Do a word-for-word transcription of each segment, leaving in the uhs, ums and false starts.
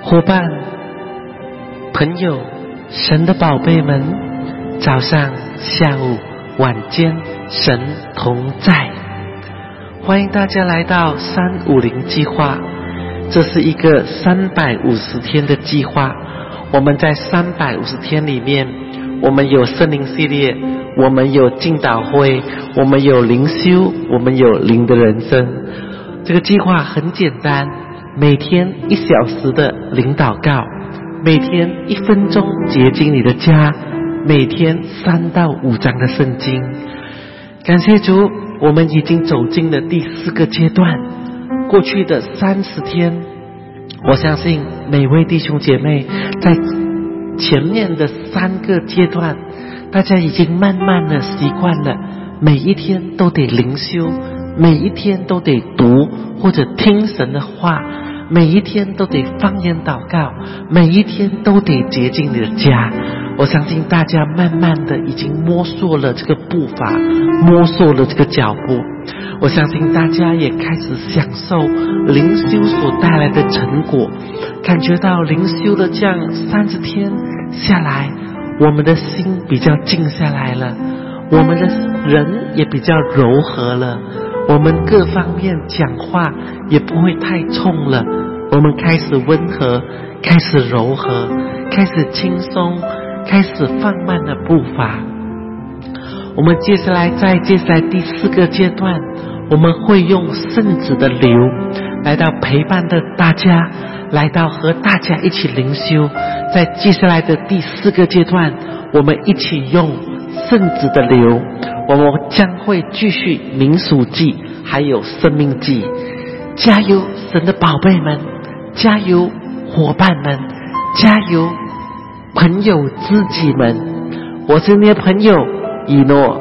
伙伴、朋友、神的宝贝们，早上、下午、晚间，神同在。欢迎大家来到三五零计划，这是一个三百五十天的计划。我们在三百五十天里面，我们有圣灵系列，我们有敬祷会，我们有灵修，我们有灵的人生。这个计划很简单，每天一小时的灵祷告，每天一分钟洁净你的家，每天三到五章的圣经。感谢主，我们已经走进了第四个阶段。过去的三十天，我相信每位弟兄姐妹在前面的三个阶段，大家已经慢慢的习惯了，每一天都得灵修，每一天都得读或者听神的话，每一天都得方言祷告，每一天都得洁净你的家。我相信大家慢慢的已经摸索了这个步伐，摸索了这个脚步。我相信大家也开始享受灵修所带来的成果，感觉到灵修的这样三十天下来，我们的心比较静下来了，我们的人也比较柔和了，我们各方面讲话也不会太冲了，我们开始温和，开始柔和，开始轻松，开始放慢了步伐。我们接下来在接下来第四个阶段，我们会用圣子的流来到陪伴的大家，来到和大家一起灵修。在接下来的第四个阶段，我们一起用圣子的流，我们将会继续民数记还有生命记。加油神的宝贝们，加油伙伴们，加油朋友知己们。我是你的朋友以诺。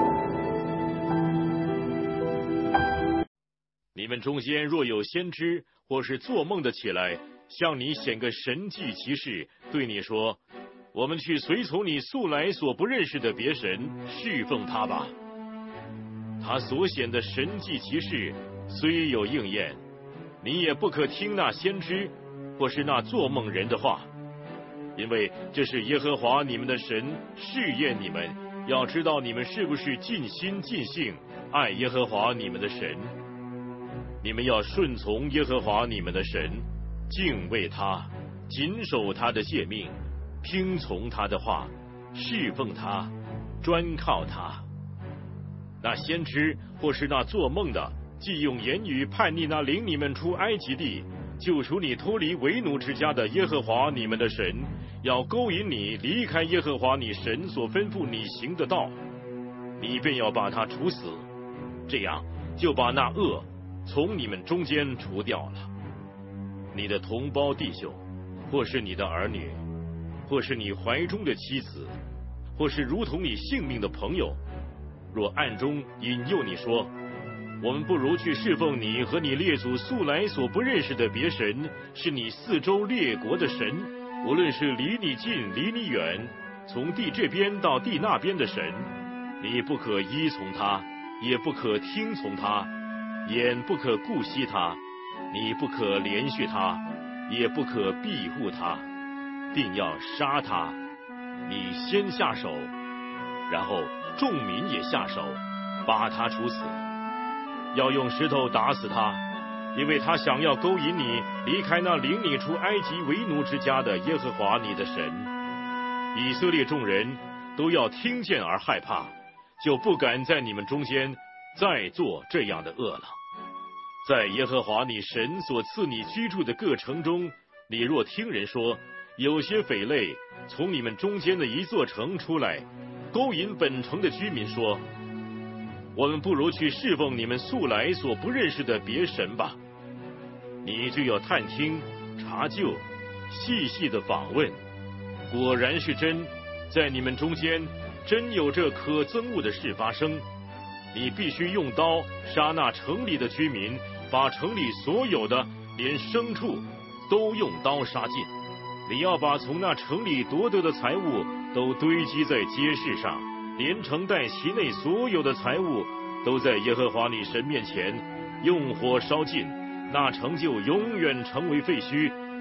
你们中间若有先知或是做梦的起来，向你显个神迹奇事，对你说，我们去随从你素来所不认识的别神，侍奉他吧。他所显的神迹奇事虽有应验，你也不可听那先知或是那做梦人的话，因为这是耶和华你们的神试验你们，要知道你们是不是尽心尽性爱耶和华你们的神。你们要顺从耶和华你们的神，敬畏他，谨守他的诫命，听从他的话，侍奉他，专靠他。那先知或是那做梦的，既用言语叛逆那领你们出埃及地，救赎你脱离为奴之家的耶和华你们的神，要勾引你离开耶和华你神所吩咐你行的道，你便要把他处死，这样就把那恶从你们中间除掉了。你的同胞弟兄，或是你的儿女，或是你怀中的妻子，或是如同你性命的朋友，若暗中引诱你说，我们不如去侍奉你和你列祖素来所不认识的别神，是你四周列国的神，无论是离你近离你远，从地这边到地那边的神，你不可依从他，也不可听从他，眼不可顾惜他，你不可连续他，也不可庇护他，并要杀他。你先下手，然后众民也下手，把他处死，要用石头打死他，因为他想要勾引你离开那领你出埃及为奴之家的耶和华你的神。以色列众人都要听见而害怕，就不敢在你们中间再做这样的恶了。在耶和华你神所赐你居住的各城中，你若听人说，有些匪类从你们中间的一座城出来，勾引本城的居民说，我们不如去侍奉你们素来所不认识的别神吧，你就要探听查究，细细的访问，果然是真，在你们中间真有这可憎恶的事发生，你必须用刀杀那城里的居民，把城里所有的连牲畜都用刀杀尽。你要把从那城里夺得的财物都堆积在街市上，连城带其内所有的财物都在耶和华你神面前用火烧尽，那城就永远成为废墟，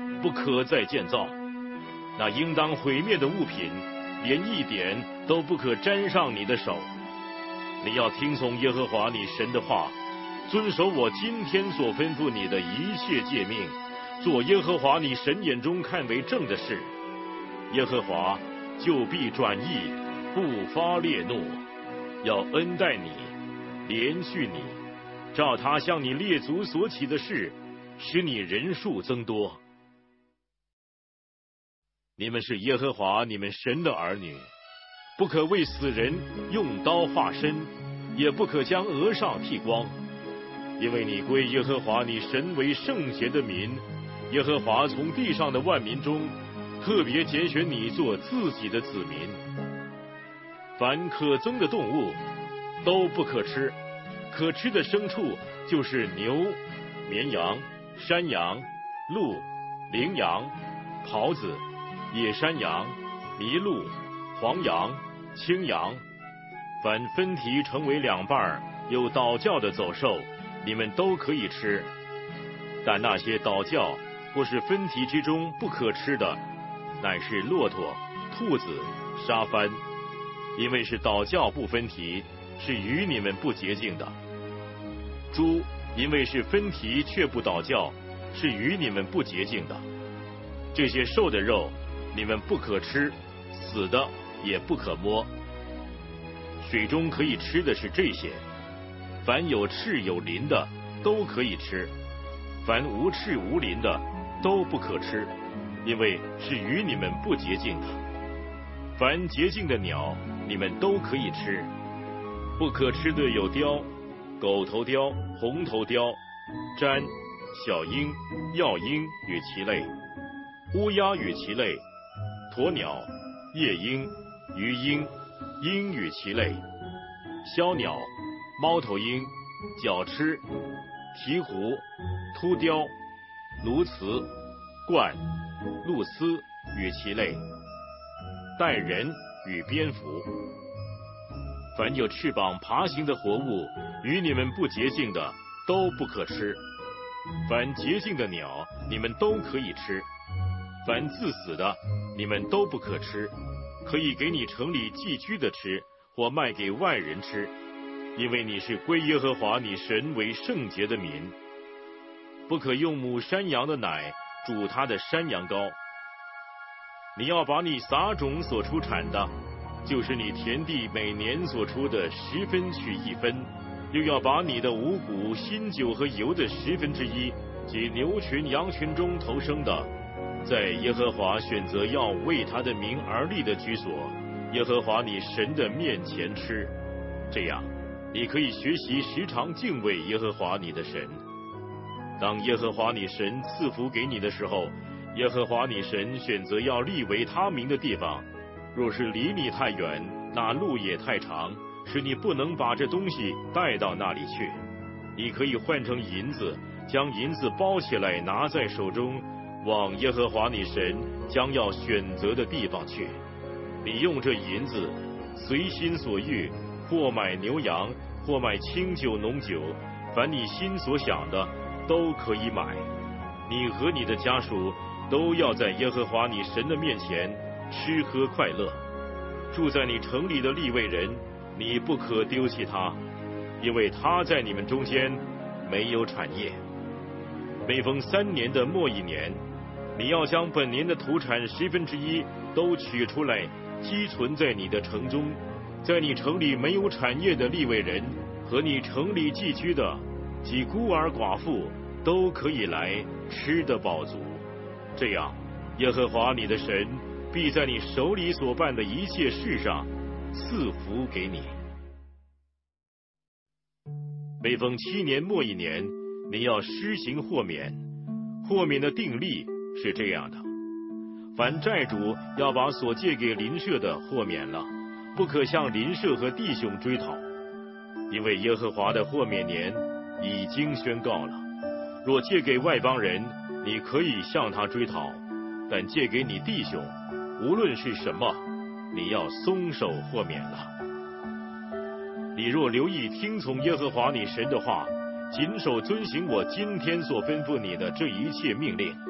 不可再建造。那应当毁灭的物品，连一点都不可沾上你的手。你要听从耶和华你神的话，遵守我今天所吩咐你的一切诫命，做耶和华你神眼中看为正的事。耶和华就必转意，不发烈怒，要恩待你，怜恤你，照他向你列祖所起的事，使你人数增多。你们是耶和华你们神的儿女，不可为死人用刀划身，也不可将额上剃光，因为你归耶和华你神为圣洁的民。耶和华从地上的万民中特别拣选你做自己的子民。凡可憎的动物都不可吃，可吃的牲畜就是牛、绵羊、山羊、鹿、羚羊、狍子、野山羊、麋鹿、黄羊、青羊。凡分蹄成为两半有倒教的走兽，你们都可以吃。但那些倒教或是分蹄之中不可吃的，乃是骆驼、兔子、沙番，因为是倒教不分蹄，是与你们不洁净的。猪因为是分蹄却不倒教，是与你们不洁净的。这些兽的肉你们不可吃，死的也不可摸。水中可以吃的是这些，凡有翅有鳞的都可以吃，凡无翅无鳞的都不可吃，因为是与你们不洁净的。凡洁净的鸟你们都可以吃，不可吃的有雕、狗头雕、红头雕、瞻、小鹰、药鹰与其类，乌鸦与其类，鸵鸟、夜鹰、鱼鹰、鹰与其类，枭鸟、猫头鹰、角鸱、鹈鹕、秃雕、鸬鹚、鹳、鹭鸶与其类，带人与蝙蝠。凡有翅膀爬行的活物，与你们不洁净的都不可吃。凡洁净的鸟你们都可以吃，凡自死的你们都不可吃，可以给你城里寄居的吃，或卖给外人吃，因为你是归耶和华你神为圣洁的民。不可用母山羊的奶煮它的山羊羔。你要把你撒种所出产的，就是你田地每年所出的十分取一分，又要把你的五谷、新酒和油的十分之一，及牛群、羊群中投生的，在耶和华选择要为他的名而立的居所，耶和华你神的面前吃。这样，你可以学习时常敬畏耶和华你的神。当耶和华你神赐福给你的时候，耶和华你神选择要立为他名的地方，若是离你太远，那路也太长，使你不能把这东西带到那里去，你可以换成银子，将银子包起来拿在手中，往耶和华你神将要选择的地方去。你用这银子随心所欲，或买牛羊，或买清酒浓酒，凡你心所想的都可以买。你和你的家属都要在耶和华你神的面前吃喝快乐。住在你城里的利未人，你不可丢弃他，因为他在你们中间没有产业。每逢三年的末一年，你要将本年的土产十分之一都取出来，积存在你的城中。在你城里没有产业的利未人和你城里寄居的及孤儿寡妇都可以来吃得饱足。这样，耶和华你的神必在你手里所办的一切事上赐福给你。每逢七年末一年，你要施行豁免。豁免的定例是这样的：凡债主要把所借给邻舍的豁免了，不可向邻舍和弟兄追讨，因为耶和华的豁免年已经宣告了。若借给外邦人，你可以向他追讨，但借给你弟兄，无论是什么，你要松手豁免了。你若留意听从耶和华你神的话，谨守遵行我今天所吩咐你的这一切命令，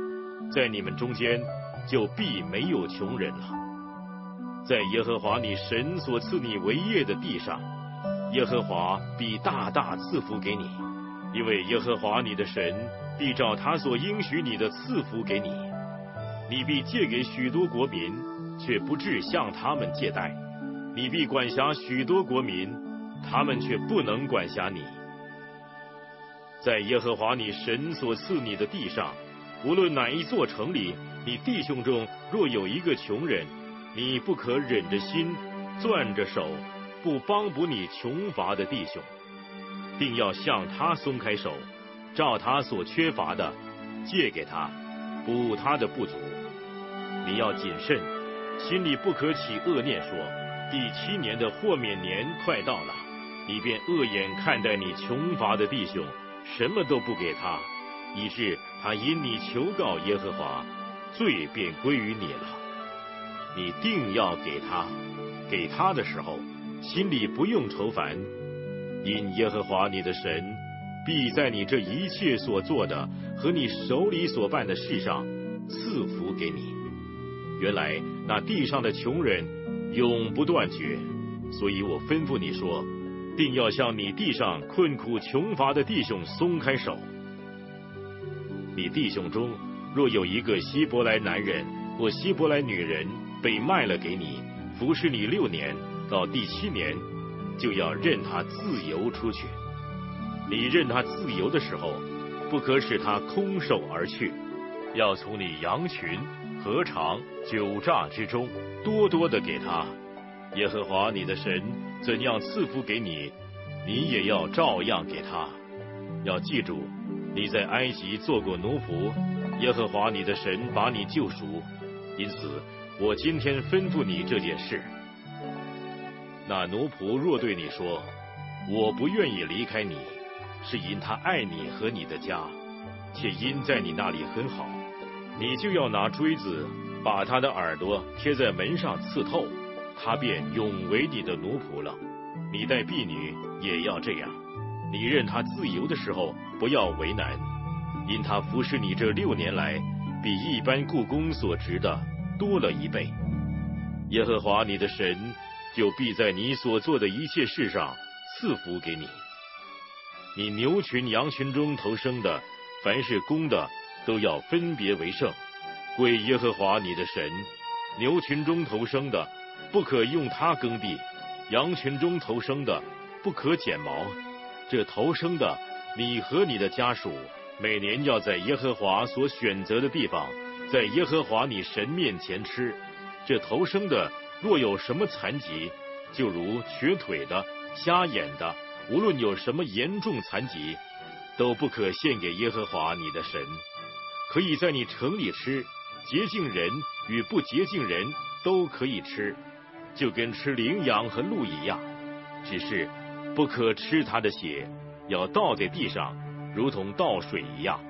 在你们中间就必没有穷人了。在耶和华你神所赐你为业的地上，耶和华必大大赐福给你，因为耶和华你的神必照他所应许你的赐福给你。你必借给许多国民，却不致向他们借贷；你必管辖许多国民，他们却不能管辖你。在耶和华你神所赐你的地上，无论哪一座城里，你弟兄中若有一个穷人，你不可忍着心，攥着手，不帮补你穷乏的弟兄，定要向他松开手，照他所缺乏的借给他，补他的不足。你要谨慎，心里不可起恶念，说第七年的豁免年快到了，你便恶眼看待你穷乏的弟兄，什么都不给他，以致他因你求告耶和华，罪便归于你了。你定要给他，给他的时候，心里不用愁烦，因耶和华你的神必在你这一切所做的和你手里所办的事上赐福给你。原来那地上的穷人永不断绝，所以我吩咐你说，定要向你地上困苦穷乏的弟兄松开手。你弟兄中若有一个希伯来男人或希伯来女人被卖了给你，服侍你六年，到第七年就要任他自由出去。你任他自由的时候，不可使他空手而去，要从你羊群、禾场、酒榨之中多多的给他。耶和华你的神怎样赐福给你，你也要照样给他。要记住，你在埃及做过奴仆，耶和华你的神把你救赎，因此我今天吩咐你这件事。那奴仆若对你说，我不愿意离开你，是因他爱你和你的家，且因在你那里很好，你就要拿锥子把他的耳朵贴在门上刺透，他便永为你的奴仆了。你待婢女也要这样，你任他自由的时候不要为难，因他服侍你这六年来，比一般雇工所值的多了一倍。耶和华你的神就必在你所做的一切事上赐福给你。你牛群羊群中头生的，凡是公的，都要分别为圣，归耶和华你的神。牛群中头生的，不可用它耕地；羊群中头生的，不可剪毛。这头生的，你和你的家属每年要在耶和华所选择的地方，在耶和华你神面前吃。这头生的若有什么残疾，就如瘸腿的、瞎眼的，无论有什么严重残疾，都不可献给耶和华你的神。可以在你城里吃，洁净人与不洁净人都可以吃，就跟吃羚羊和鹿一样，只是不可吃它的血，要倒在地上，如同倒水一样。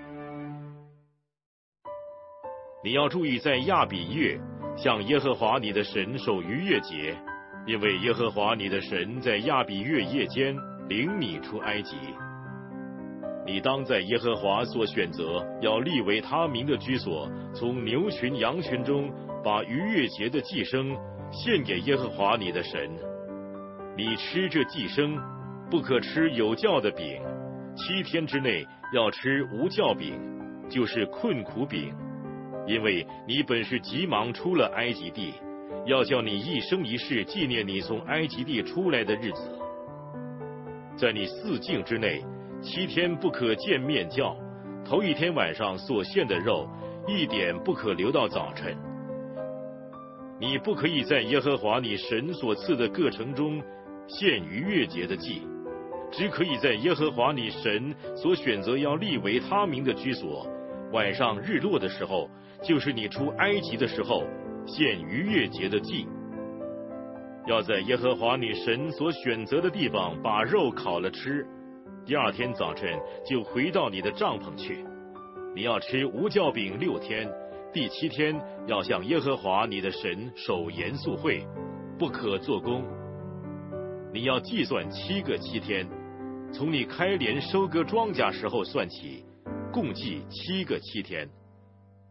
你要注意在亚比月向耶和华你的神守逾越节，因为耶和华你的神在亚比月夜间领你出埃及。你当在耶和华所选择要立为他名的居所，从牛群羊群中把逾越节的祭牲献给耶和华你的神。你吃这祭牲，不可吃有酵的饼，七天之内要吃无酵饼，就是困苦饼。因为你本是急忙出了埃及地，要叫你一生一世纪念你从埃及地出来的日子。在你四境之内，七天不可见面酵，头一天晚上所献的肉，一点不可留到早晨。你不可以在耶和华你神所赐的各城中献逾越节的祭，只可以在耶和华你神所选择要立为他名的居所，晚上日落的时候，就是你出埃及的时候，献逾越节的祭。要在耶和华你神所选择的地方把肉烤了吃，第二天早晨就回到你的帐篷去。你要吃无酵饼六天，第七天要向耶和华你的神守严肃会，不可做工。你要计算七个七天，从你开镰收割庄稼时候算起，共计七个七天。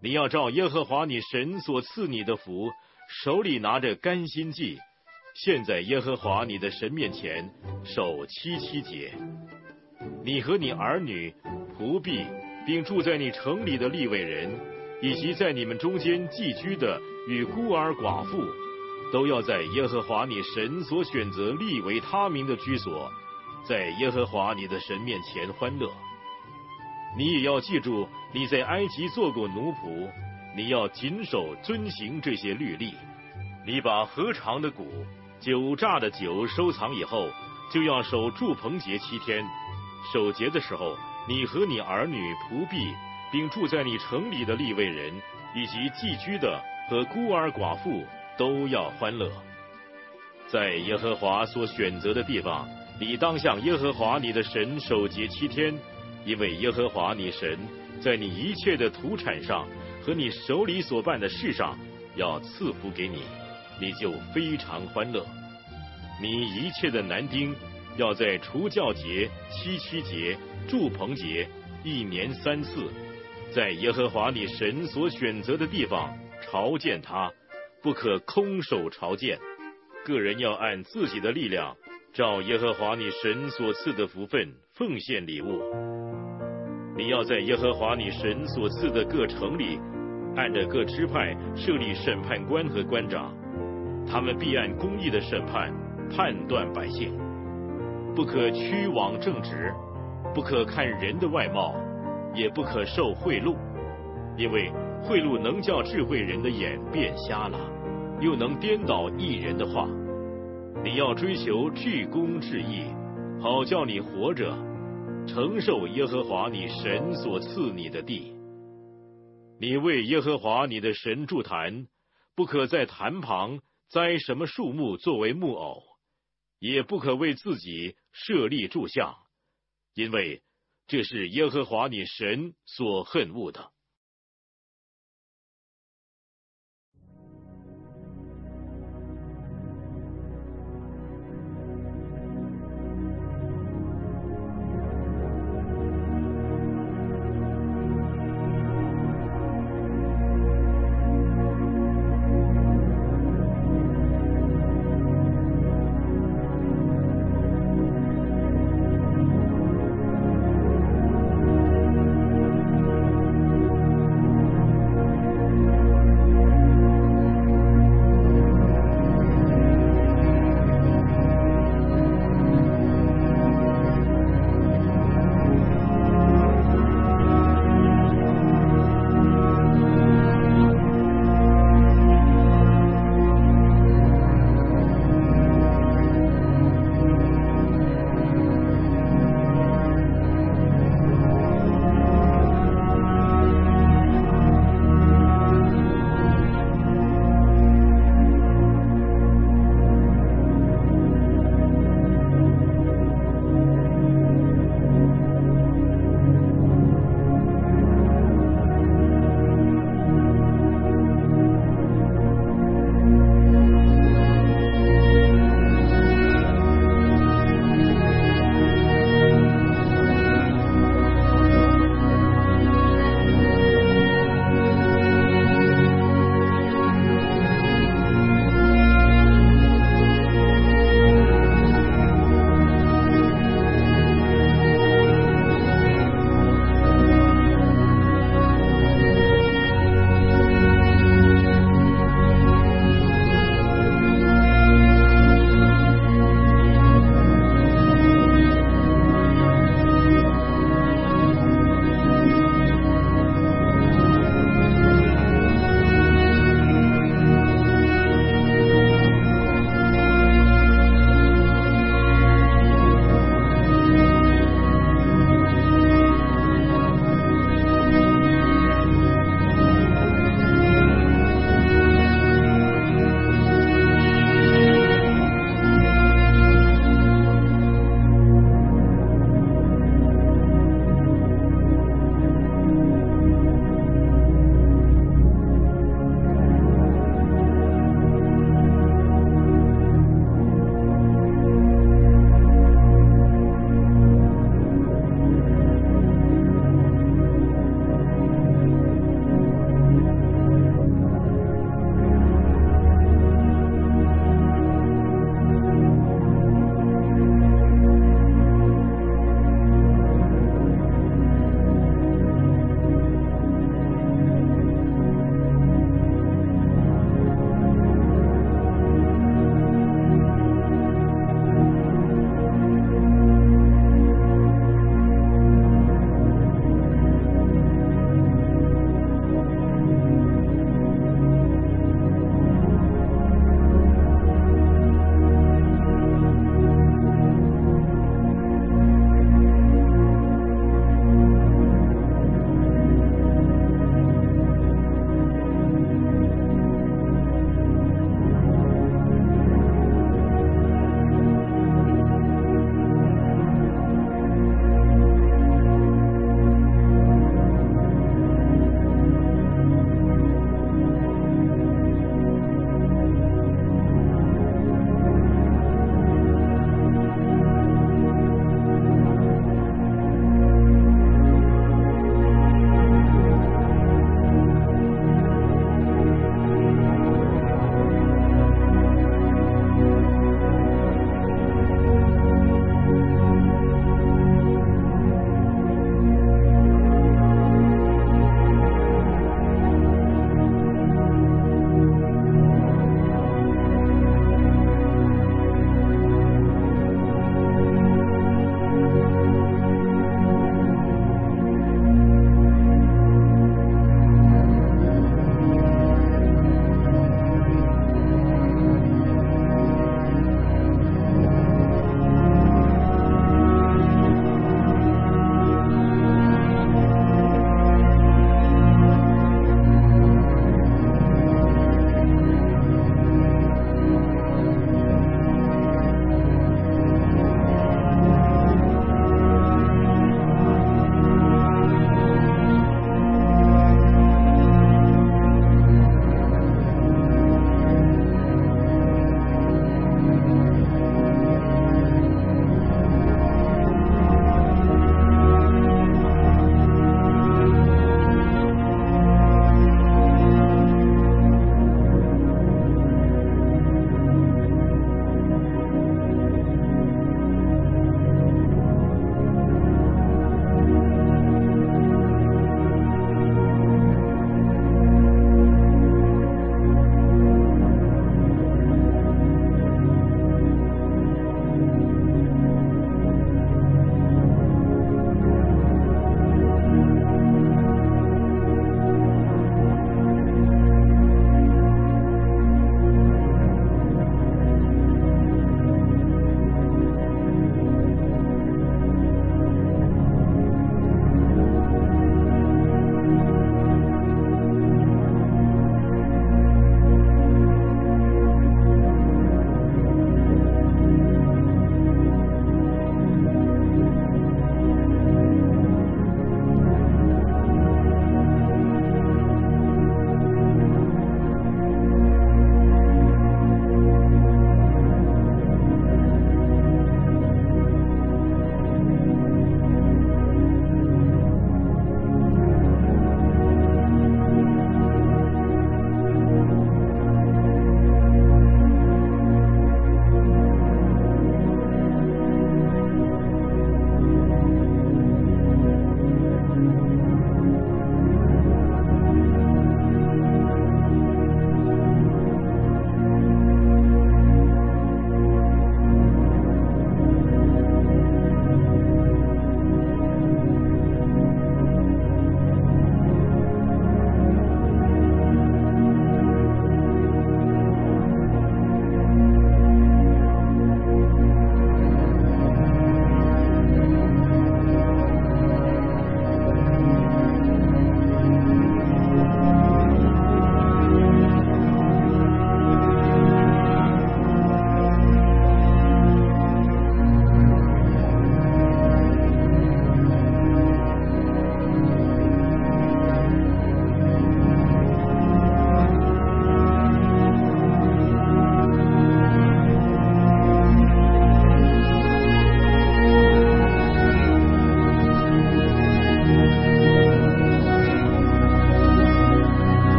你要照耶和华你神所赐你的福，手里拿着甘心祭，献在耶和华你的神面前，守七七节。你和你儿女、仆婢，并住在你城里的利未人，以及在你们中间寄居的与孤儿寡妇，都要在耶和华你神所选择立为他名的居所，在耶和华你的神面前欢乐。你也要记住你在埃及做过奴仆，你要谨守遵行这些律例。你把合长的谷、酒榨的酒收藏以后，就要守住棚节七天。守节的时候，你和你儿女、仆婢，并住在你城里的利未人，以及寄居的和孤儿寡妇，都要欢乐。在耶和华所选择的地方，你当向耶和华你的神守节七天，因为耶和华你神在你一切的土产上和你手里所办的事上要赐福给你，你就非常欢乐。你一切的男丁要在除酵节、七七节、住棚节一年三次，在耶和华你神所选择的地方朝见他，不可空手朝见。个人要按自己的力量，照耶和华你神所赐的福分奉献礼物。你要在耶和华你神所赐的各城里，按着各支派设立审判官和官长，他们必按公义的审判判断百姓。不可屈枉正直，不可看人的外貌，也不可受贿赂，因为贿赂能叫智慧人的眼变瞎了，又能颠倒义人的话。你要追求至公至义，好叫你活着，承受耶和华你神所赐你的地。你为耶和华你的神筑坛，不可在坛旁栽什么树木作为木偶，也不可为自己设立柱像，因为这是耶和华你神所恨恶的。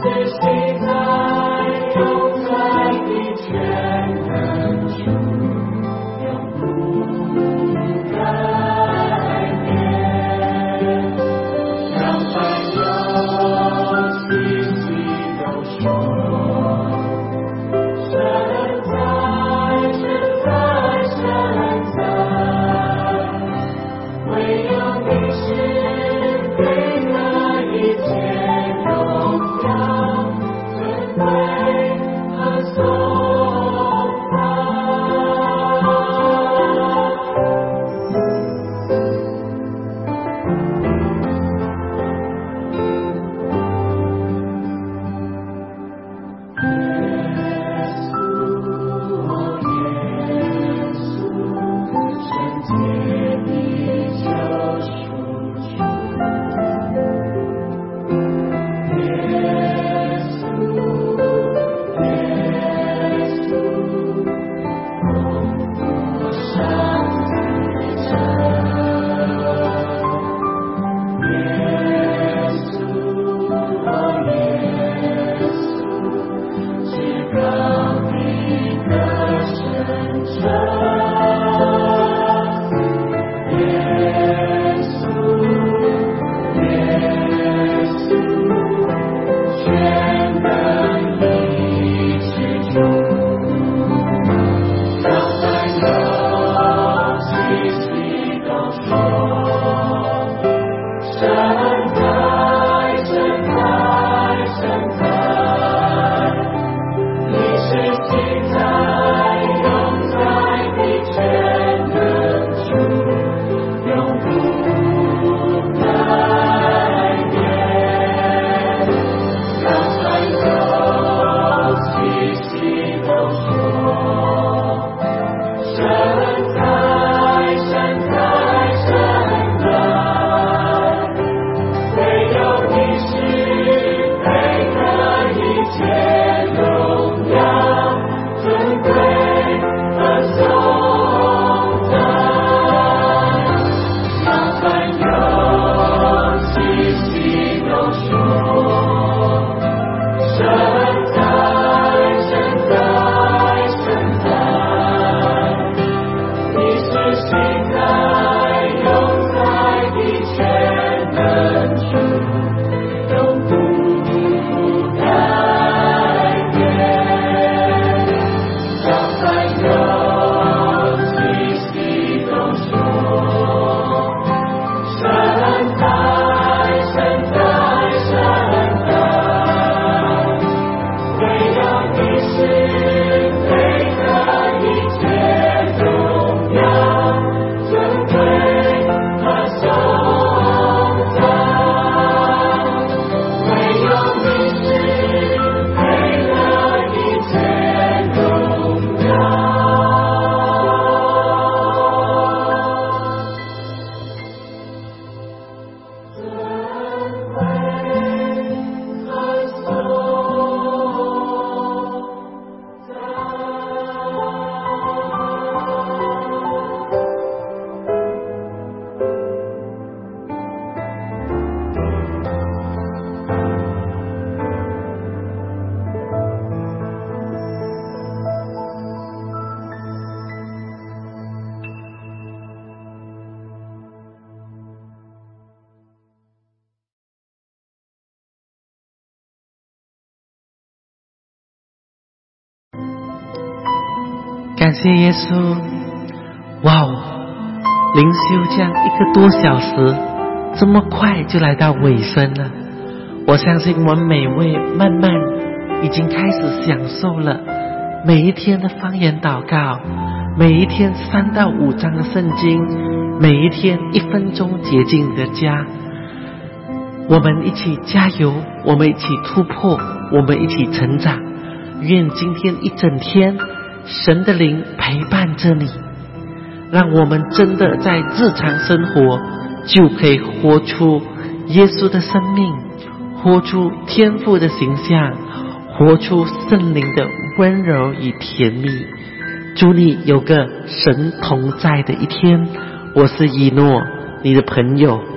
感谢耶稣！哇哦，灵修这样一个多小时，这么快就来到尾声了。我相信我们每位慢慢已经开始享受了每一天的方言祷告，每一天三到五章的圣经，每一天一分钟洁净你的家。我们一起加油，我们一起突破，我们一起成长。愿今天一整天神的灵陪伴着你，让我们真的在日常生活就可以活出耶稣的生命，活出天父的形象，活出圣灵的温柔与甜蜜。祝你有个神同在的一天。我是以诺，你的朋友。